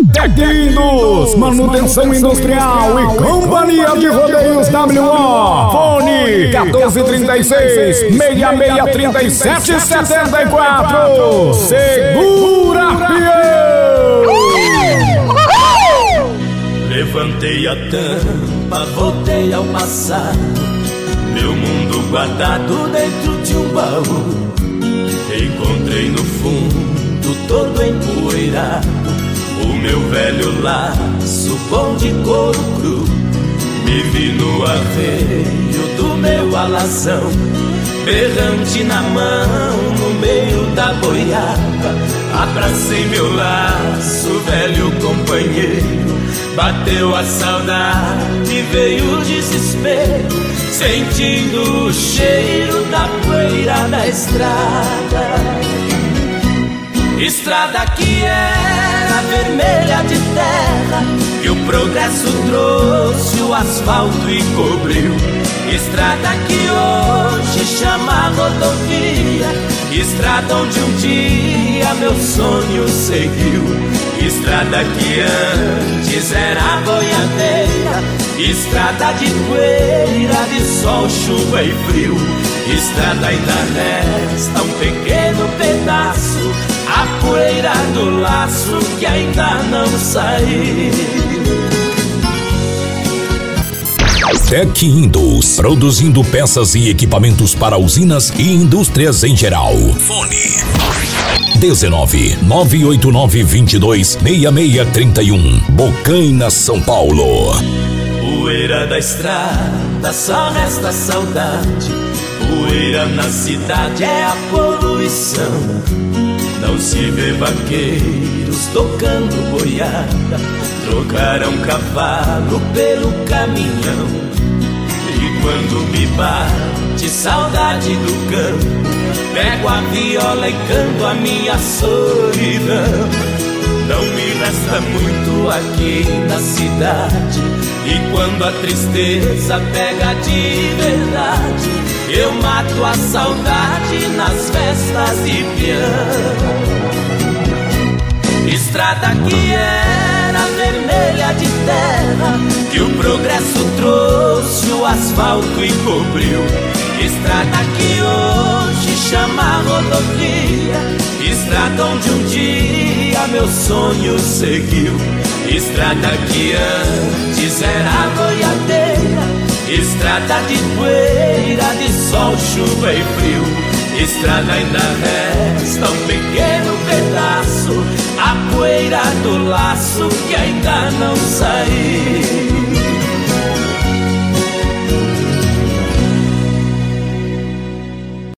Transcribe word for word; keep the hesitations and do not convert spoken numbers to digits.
Tequinos, manutenção industrial e companhia de rodeios W O. Fone quatorze trinta e seis, seis seis trinta e sete, setenta e quatro. Segura, peão! Levantei a tampa, voltei ao passado, meu mundo guardado dentro de um baú. Encontrei no fundo, todo empoeirado, o meu velho laço bom de couro cru. Me vi no arreio do meu alazão, berrante na mão, no meio da boiada. Abracei meu laço, velho companheiro. Bateu a saudade, veio o desespero, sentindo o cheiro da poeira da estrada. Estrada que era vermelha de terra, que o progresso trouxe o asfalto e cobriu. Estrada que hoje chama rodovia, estrada onde um dia meu sonho seguiu. Estrada que antes era boiadeira, estrada de poeira, de sol, chuva e frio. Estrada ainda resta um pequeno pedaço, a poeira do laço que ainda não saiu. Tec Indus, produzindo peças e equipamentos para usinas e indústrias em geral. Fone dezenove, nove oito nove, vinte e dois, seis seis trinta e um, Bocaina, São Paulo. Poeira da estrada, só resta saudade. Poeira na cidade é a poluição. Não se vê vaqueiros tocando boiada, trocaram cavalo pelo caminhão. E quando me bate saudade do campo, pego a viola e canto a minha solidão. Não me resta muito aqui na cidade, e quando a tristeza pega de verdade, eu mato a saudade nas festas de peão. Estrada que era vermelha de terra, que o progresso trouxe o asfalto e cobriu. Estrada que hoje chama rodovia, estrada onde um dia meu sonho seguiu. Estrada que antes era boiadeira, estrada de poeira, de sol, chuva e frio. Estrada ainda resta um pequeno pedaço, a poeira do laço que ainda não saiu.